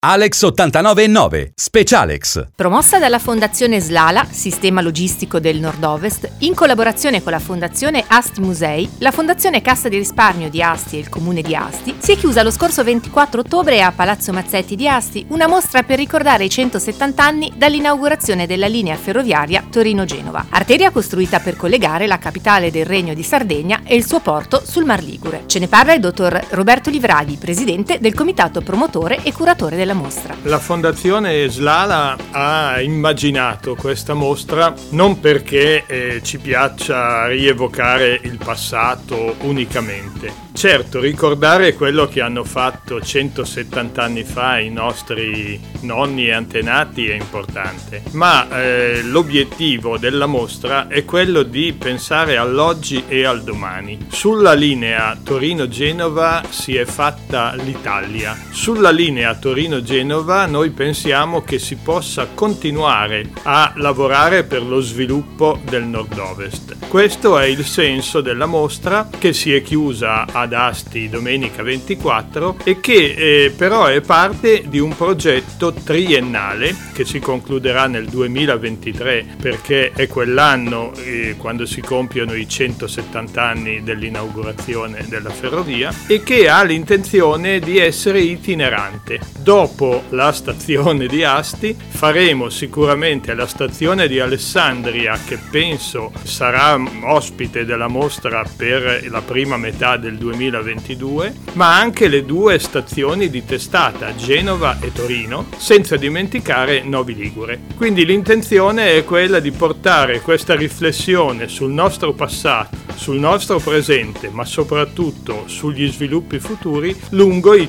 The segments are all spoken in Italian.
Alex 89.9 Specialex. Promossa dalla Fondazione Slala, Sistema Logistico del Nord-Ovest, in collaborazione con la Fondazione Asti Musei, la Fondazione Cassa di Risparmio di Asti e il Comune di Asti, si è chiusa lo scorso 24 ottobre a Palazzo Mazzetti di Asti una mostra per ricordare i 170 anni dall'inaugurazione della linea ferroviaria Torino-Genova, arteria costruita per collegare la capitale del Regno di Sardegna e il suo porto sul Mar Ligure. Ce ne parla il dottor Roberto Livraghi, presidente del comitato promotore e curatore della mostra. La Fondazione Slala ha immaginato questa mostra non perché ci piaccia rievocare il passato unicamente. Certo, ricordare quello che hanno fatto 170 anni fa i nostri nonni e antenati è importante, ma l'obiettivo della mostra è quello di pensare all'oggi e al domani. Sulla linea Torino-Genova si è fatta l'Italia. Sulla linea Torino-Genova noi pensiamo che si possa continuare a lavorare per lo sviluppo del nord-ovest. Questo è il senso della mostra, che si è chiusa ad Asti domenica 24 e che però è parte di un progetto triennale che si concluderà nel 2023, perché è quell'anno quando si compiono i 170 anni dell'inaugurazione della ferrovia, e che ha l'intenzione di essere itinerante. Dopo la stazione di Asti faremo sicuramente la stazione di Alessandria, che penso sarà ospite della mostra per la prima metà del 2022, ma anche le due stazioni di testata, Genova e Torino, senza dimenticare Novi Ligure. Quindi l'intenzione è quella di portare questa riflessione sul nostro passato, sul nostro presente, ma soprattutto sugli sviluppi futuri lungo i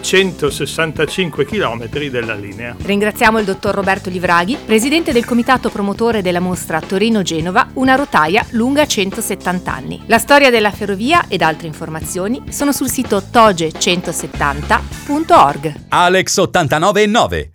165 chilometri della linea. Ringraziamo il dottor Roberto Livraghi, presidente del comitato promotore della mostra Torino-Genova, una rotaia lunga 170 anni. La storia della ferrovia ed altre informazioni sono sul sito toge170.org. Alex 89.9